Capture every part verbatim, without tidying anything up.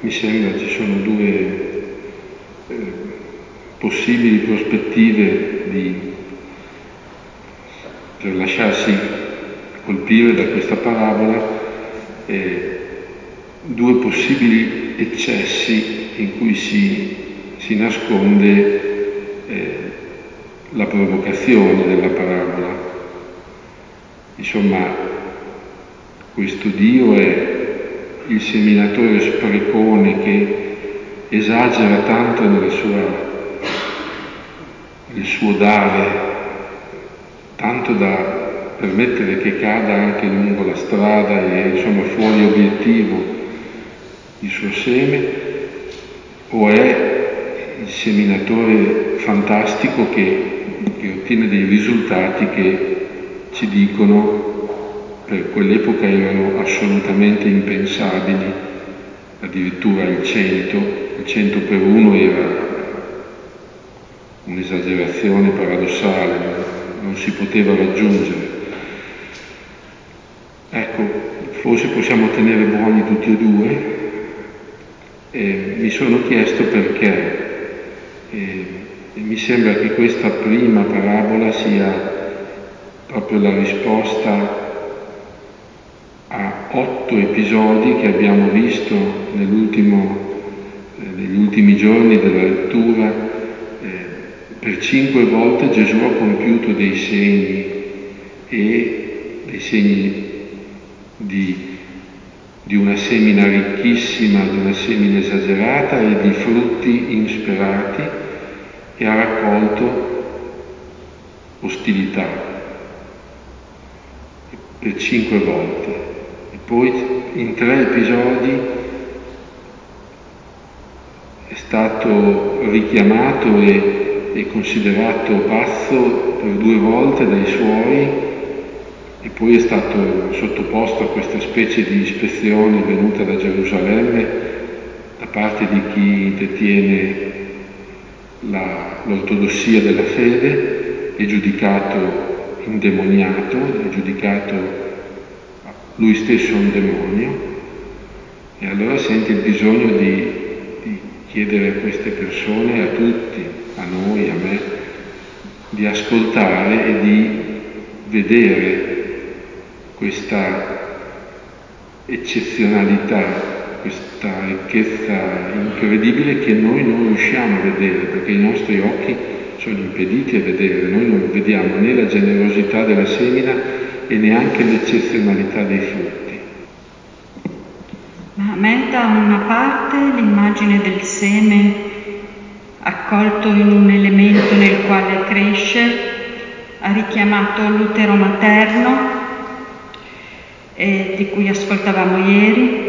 mi sembra ci sono due eh, possibili prospettive di, per lasciarsi colpire da questa parabola, eh, due possibili eccessi in cui si, si nasconde eh, la provocazione della parabola. Insomma, questo Dio è il seminatore sprecone che esagera tanto nella sua, nel suo dare, tanto da permettere che cada anche lungo la strada e insomma fuori obiettivo il suo seme, o è il seminatore fantastico che, che ottiene dei risultati che ci dicono per quell'epoca erano assolutamente impensabili, addirittura il cento, il cento per uno era un'esagerazione paradossale, non si poteva raggiungere. Ecco, forse possiamo tenere buoni tutti e due. E mi sono chiesto perché. E, e mi sembra che questa prima parabola sia proprio la risposta a otto episodi che abbiamo visto nell'ultimo, eh, negli ultimi giorni della lettura. Eh, per cinque volte Gesù ha compiuto dei segni, e dei segni di, di una semina ricchissima, di una semina esagerata e di frutti insperati, e ha raccolto ostilità per cinque volte. E poi in tre episodi è stato richiamato e, e considerato pazzo per due volte dai suoi, e poi è stato sottoposto a questa specie di ispezione venuta da Gerusalemme da parte di chi detiene la, l'ortodossia della fede, è giudicato indemoniato, è giudicato lui stesso un demonio, e allora sente il bisogno di, di chiedere a queste persone, a tutti, a noi, a me, di ascoltare e di vedere questa eccezionalità, questa ricchezza incredibile che noi non riusciamo a vedere, perché i nostri occhi sono impediti a vedere. Noi non vediamo né la generosità della semina e neanche l'eccezionalità dei frutti. Ma a me da una parte l'immagine del seme accolto in un elemento nel quale cresce ha richiamato l'utero materno, eh, di cui ascoltavamo ieri.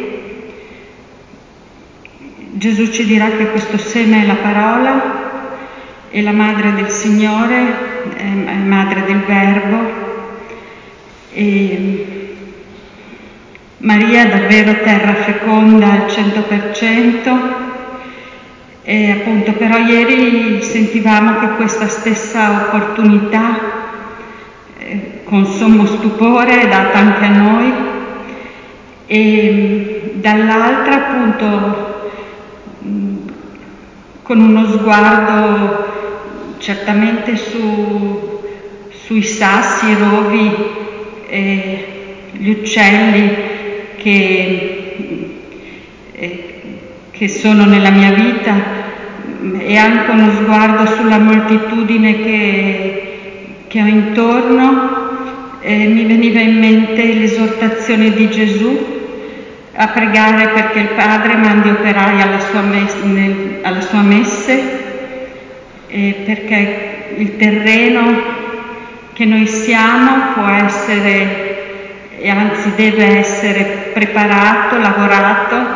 Gesù ci dirà che questo seme è la parola, e la madre del Signore è madre del Verbo, e Maria è davvero terra feconda al cento per cento. E appunto, però ieri sentivamo che questa stessa opportunità, eh, con sommo stupore, è data anche a noi, e dall'altra appunto mh, con uno sguardo certamente su, sui sassi, i rovi, eh, gli uccelli che, eh, che sono nella mia vita, e anche uno sguardo sulla moltitudine che, che ho intorno, eh, mi veniva in mente l'esortazione di Gesù a pregare perché il Padre mandi operai alla sua, mes- nel, alla sua messe, eh, perché il terreno che noi siamo può essere, e anzi deve essere preparato, lavorato.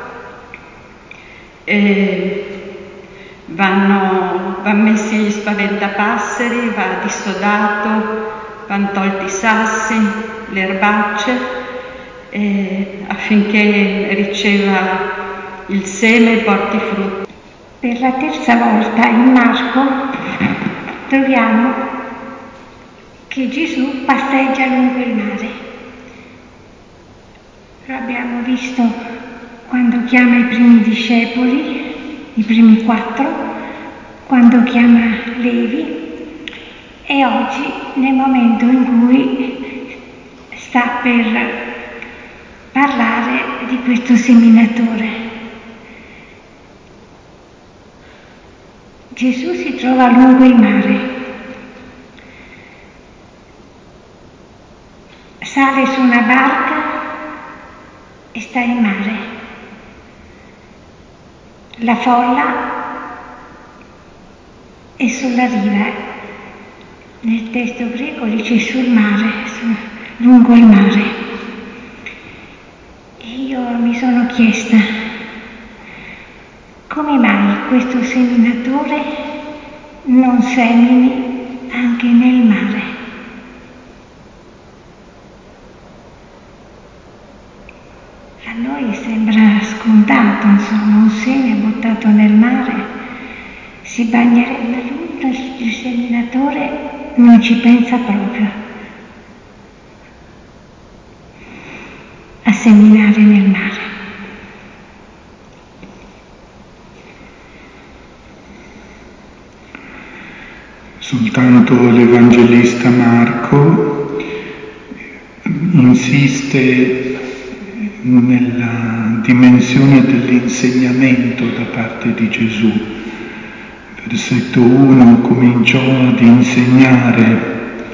Eh, vanno, vanno messi gli spaventapasseri, va dissodato, vanno tolti i sassi, le erbacce, eh, affinché riceva il seme e porti frutti. Per la terza volta in Marco troviamo che Gesù passeggia lungo il mare. Lo abbiamo visto quando chiama i primi discepoli, i primi quattro, quando chiama Levi, e oggi nel momento in cui sta per parlare di questo seminatore. Gesù si trova lungo il mare, sale su una barca e sta in mare. La folla è sulla riva. Nel testo greco dice sul mare, su, lungo il mare. E io mi sono chiesta come mai questo seminatore non semini anche nel mare. A noi sembra scontato, insomma, un seme buttato nel mare si bagnerebbe, ma lui, il seminatore, non ci pensa proprio a seminare nel mare. Soltanto l'Evangelista Marco insiste nella dimensione dell'insegnamento da parte di Gesù. Versetto uno: cominciò ad insegnare,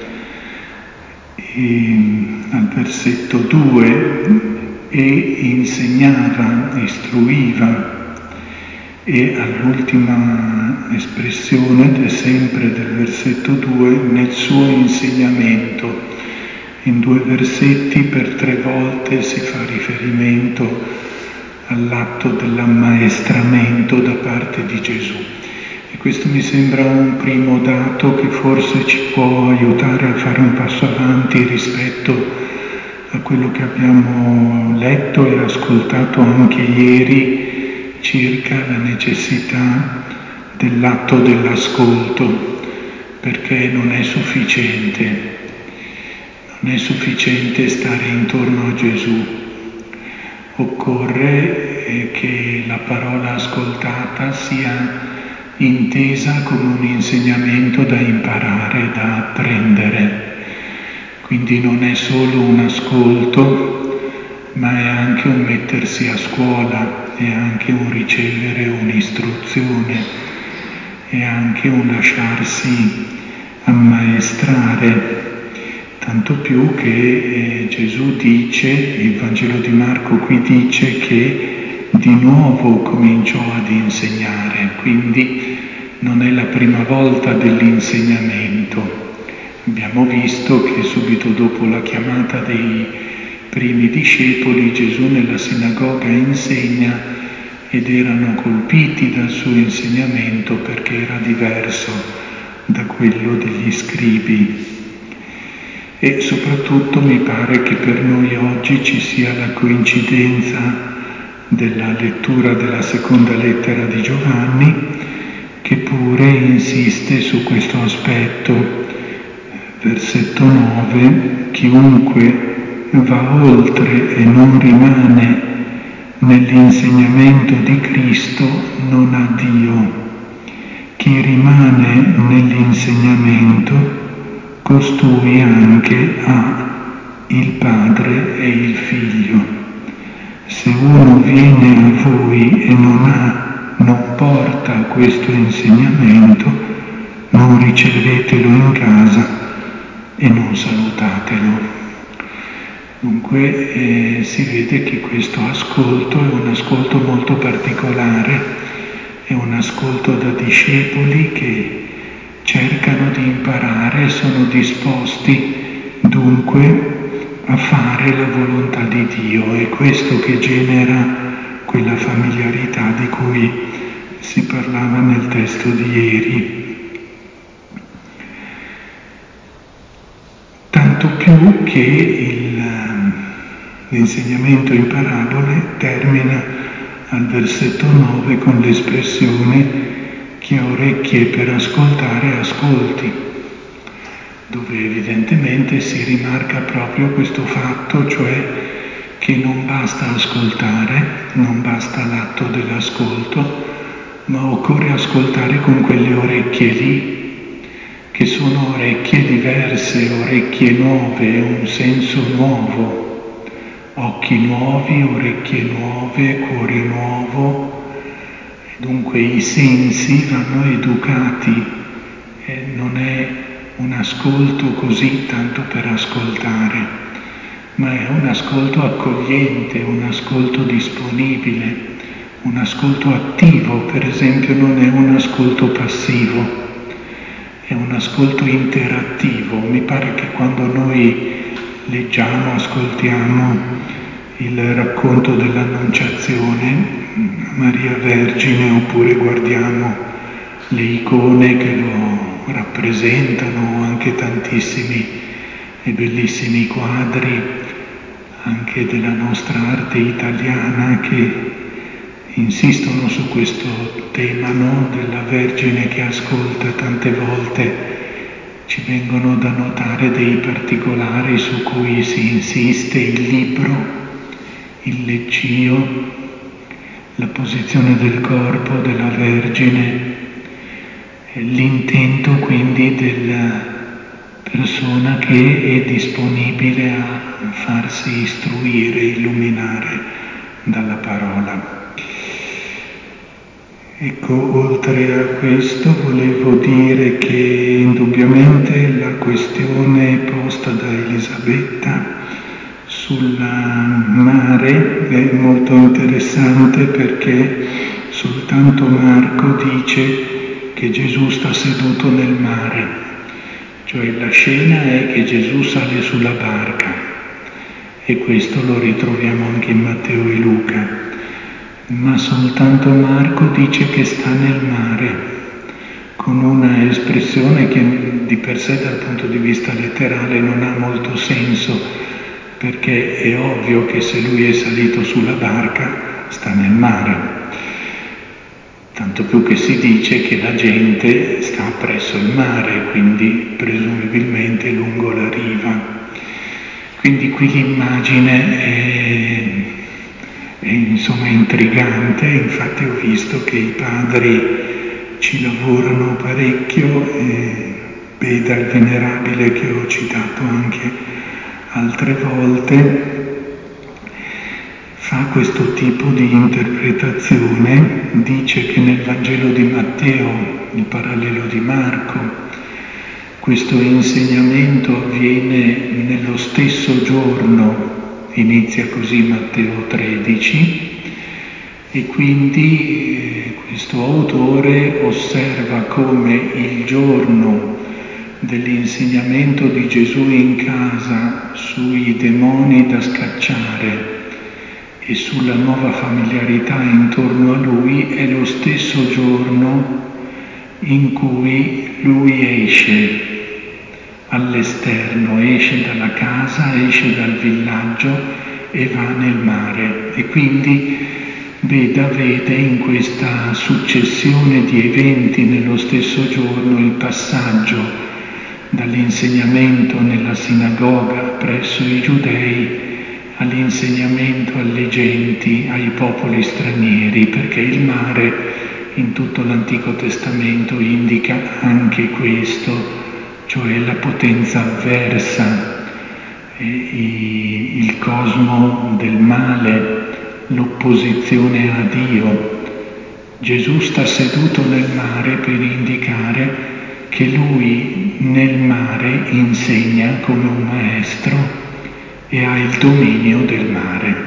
e al versetto due e insegnava, istruiva, e all'ultima espressione, sempre del versetto due, nel suo insegnamento. In due versetti per tre volte si fa riferimento all'atto dell'ammaestramento da parte di Gesù. E questo mi sembra un primo dato che forse ci può aiutare a fare un passo avanti rispetto a quello che abbiamo letto e ascoltato anche ieri circa la necessità dell'atto dell'ascolto, perché non è sufficiente. Non è sufficiente stare intorno a Gesù, occorre che la parola ascoltata sia intesa come un insegnamento da imparare, da apprendere. Quindi non è solo un ascolto, ma è anche un mettersi a scuola, è anche un ricevere un'istruzione, è anche un lasciarsi ammaestrare. Tanto più che eh, Gesù dice, il Vangelo di Marco qui dice che di nuovo cominciò ad insegnare, quindi non è la prima volta dell'insegnamento. Abbiamo visto che subito dopo la chiamata dei primi discepoli Gesù nella sinagoga insegna ed erano colpiti dal suo insegnamento perché era diverso da quello degli scribi. E soprattutto mi pare che per noi oggi ci sia la coincidenza della lettura della seconda lettera di Giovanni, che pure insiste su questo aspetto. Versetto nove: chiunque va oltre e non rimane nell'insegnamento di Cristo non ha Dio. Chi rimane nell'insegnamento, costui anche ha il Padre e il Figlio. Se uno viene a voi e non ha, non porta questo insegnamento, non ricevetelo in casa e non salutatelo. Dunque eh, si vede che questo ascolto è un ascolto molto particolare, è un ascolto da discepoli che cercano di imparare, sono disposti dunque a fare la volontà di Dio. È questo che genera quella familiarità di cui si parlava nel testo di ieri. Tanto più che il, l'insegnamento in parabole termina al versetto nove con l'espressione chi ha orecchie per ascoltare ascolti, dove evidentemente si rimarca proprio questo fatto, cioè che non basta ascoltare, non basta l'atto dell'ascolto, ma occorre ascoltare con quelle orecchie lì, che sono orecchie diverse, orecchie nuove, un senso nuovo, occhi nuovi, orecchie nuove, cuore nuovo. Dunque i sensi vanno educati, e non è un ascolto così tanto per ascoltare, ma è un ascolto accogliente, un ascolto disponibile, un ascolto attivo. Per esempio non è un ascolto passivo, è un ascolto interattivo. Mi pare che quando noi leggiamo, ascoltiamo il racconto dell'Annunciazione, Maria Vergine, oppure guardiamo le icone che lo rappresentano, anche tantissimi e bellissimi quadri anche della nostra arte italiana che insistono su questo tema, no? Della Vergine che ascolta. Tante volte ci vengono da notare dei particolari su cui si insiste: il libro, il leggio, la posizione del corpo della Vergine, l'intento quindi della persona che è disponibile a farsi istruire, illuminare dalla parola. Ecco, oltre a questo volevo dire che indubbiamente la questione posta da Elisabetta sul mare è molto interessante, perché soltanto Marco dice che Gesù sta seduto nel mare, cioè la scena è che Gesù sale sulla barca, e questo lo ritroviamo anche in Matteo e Luca, ma soltanto Marco dice che sta nel mare, con una espressione che di per sé dal punto di vista letterale non ha molto senso, perché è ovvio che se lui è salito sulla barca sta nel mare. Tanto più che si dice che la gente sta presso il mare, quindi presumibilmente lungo la riva. Quindi qui l'immagine è, è insomma intrigante. Infatti ho visto che i padri ci lavorano parecchio, e Beda il Venerabile, che ho citato anche altre volte, fa questo tipo di interpretazione. Dice che nel Vangelo di Matteo, il parallelo di Marco, questo insegnamento avviene nello stesso giorno, inizia così Matteo tredici, e quindi eh, questo autore osserva come il giorno dell'insegnamento di Gesù in casa sui demoni da scacciare e sulla nuova familiarità intorno a lui è lo stesso giorno in cui lui esce all'esterno, esce dalla casa, esce dal villaggio e va nel mare. E quindi Beda vede in questa successione di eventi nello stesso giorno il passaggio dall'insegnamento nella sinagoga presso i giudei all'insegnamento alle genti, ai popoli stranieri, perché il mare in tutto l'Antico Testamento indica anche questo, cioè la potenza avversa, il cosmo del male, l'opposizione a Dio. Gesù sta seduto nel mare per indicare che lui nel mare insegna come un maestro e ha il dominio del mare.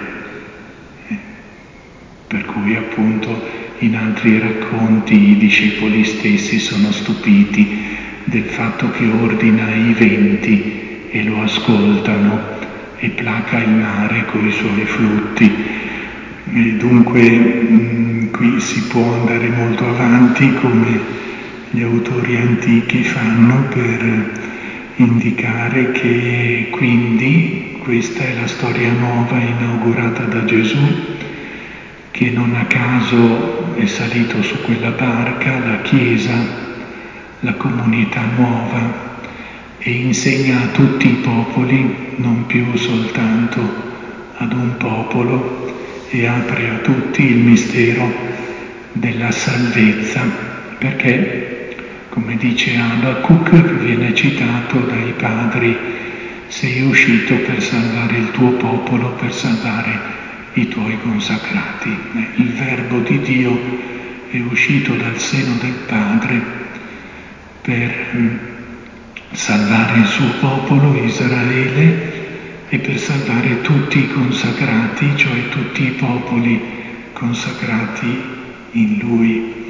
Per cui appunto in altri racconti i discepoli stessi sono stupiti del fatto che ordina i venti e lo ascoltano e placa il mare coi suoi flutti. E dunque mh, qui si può andare molto avanti, come gli autori antichi fanno, per indicare che quindi questa è la storia nuova inaugurata da Gesù, che non a caso è salito su quella barca, la Chiesa, la comunità nuova, e insegna a tutti i popoli, non più soltanto ad un popolo e apre a tutti il mistero della salvezza, perché, come dice Abacuc, che viene citato dai padri, sei uscito per salvare il tuo popolo, per salvare i tuoi consacrati. Il Verbo di Dio è uscito dal seno del Padre per mh, salvare il suo popolo, Israele, e per salvare tutti i consacrati, cioè tutti i popoli consacrati in Lui.